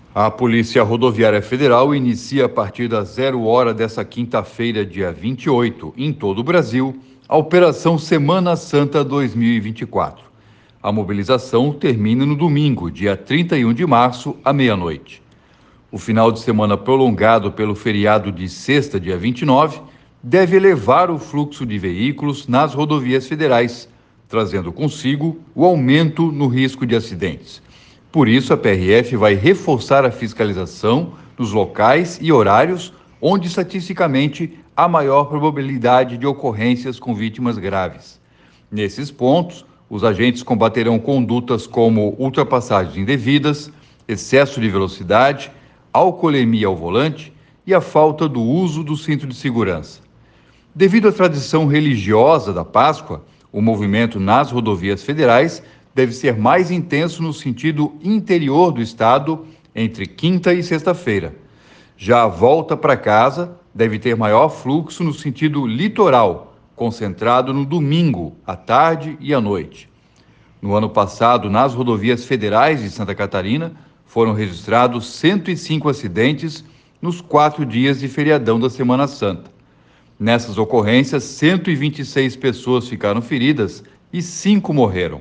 A Polícia Rodoviária Federal inicia a partir das 0 hora desta quinta-feira, dia 28, em todo o Brasil, a Operação Semana Santa 2024. A mobilização termina no domingo, dia 31 de março, à meia-noite. O final de semana prolongado pelo feriado de sexta, dia 29, deve elevar o fluxo de veículos nas rodovias federais, trazendo consigo o aumento no risco de acidentes. Por isso, a PRF vai reforçar a fiscalização nos locais e horários onde, estatisticamente, há maior probabilidade de ocorrências com vítimas graves. Nesses pontos, os agentes combaterão condutas como ultrapassagens indevidas, excesso de velocidade, alcoolemia ao volante e a falta do uso do cinto de segurança. Devido à tradição religiosa da Páscoa, o movimento nas rodovias federais deve ser mais intenso no sentido interior do estado entre quinta e sexta-feira. Já a volta para casa deve ter maior fluxo no sentido litoral, concentrado no domingo, à tarde e à noite. No ano passado, nas rodovias federais de Santa Catarina, foram registrados 105 acidentes nos 4 dias de feriadão da Semana Santa. Nessas ocorrências, 126 pessoas ficaram feridas e 5 morreram.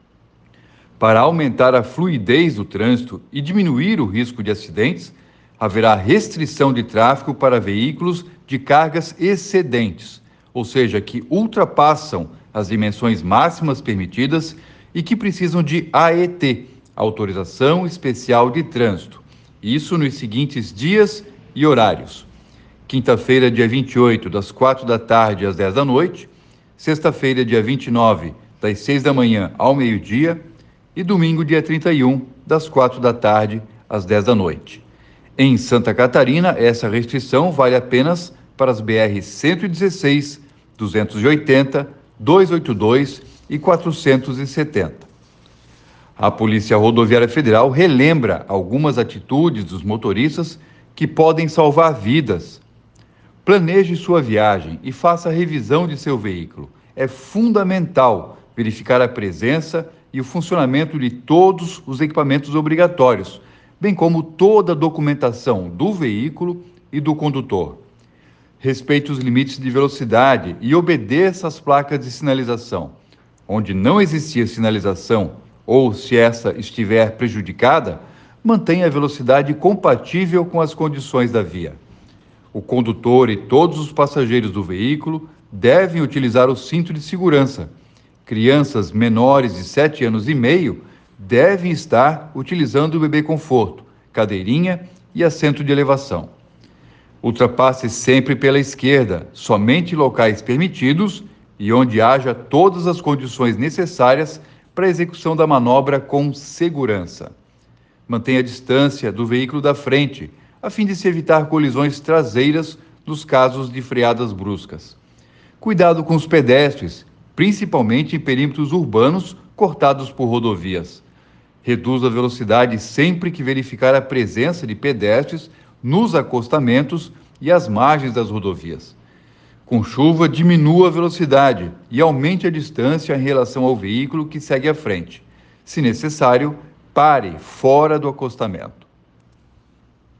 Para aumentar a fluidez do trânsito e diminuir o risco de acidentes, haverá restrição de tráfego para veículos de cargas excedentes, ou seja, que ultrapassam as dimensões máximas permitidas e que precisam de AET, Autorização Especial de Trânsito. Isso nos seguintes dias e horários: quinta-feira, dia 28, das 4 da tarde às 10 da noite, sexta-feira, dia 29, das 6 da manhã ao meio-dia, e domingo, dia 31, das 4 da tarde às 10 da noite. Em Santa Catarina, essa restrição vale apenas para as BR-116, 280, 282 e 470. A Polícia Rodoviária Federal relembra algumas atitudes dos motoristas que podem salvar vidas. Planeje sua viagem e faça a revisão de seu veículo. É fundamental verificar a presença e o funcionamento de todos os equipamentos obrigatórios, bem como toda a documentação do veículo e do condutor. Respeite os limites de velocidade e obedeça às placas de sinalização. Onde não existir sinalização ou se essa estiver prejudicada, mantenha a velocidade compatível com as condições da via. O condutor e todos os passageiros do veículo devem utilizar o cinto de segurança. Crianças menores de 7 anos e meio devem estar utilizando o bebê conforto, cadeirinha e assento de elevação. Ultrapasse sempre pela esquerda, somente em locais permitidos e onde haja todas as condições necessárias para a execução da manobra com segurança. Mantenha a distância do veículo da frente, a fim de se evitar colisões traseiras nos casos de freadas bruscas. Cuidado com os pedestres, principalmente em perímetros urbanos cortados por rodovias. Reduza a velocidade sempre que verificar a presença de pedestres nos acostamentos e às margens das rodovias. Com chuva, diminua a velocidade e aumente a distância em relação ao veículo que segue à frente. Se necessário, pare fora do acostamento.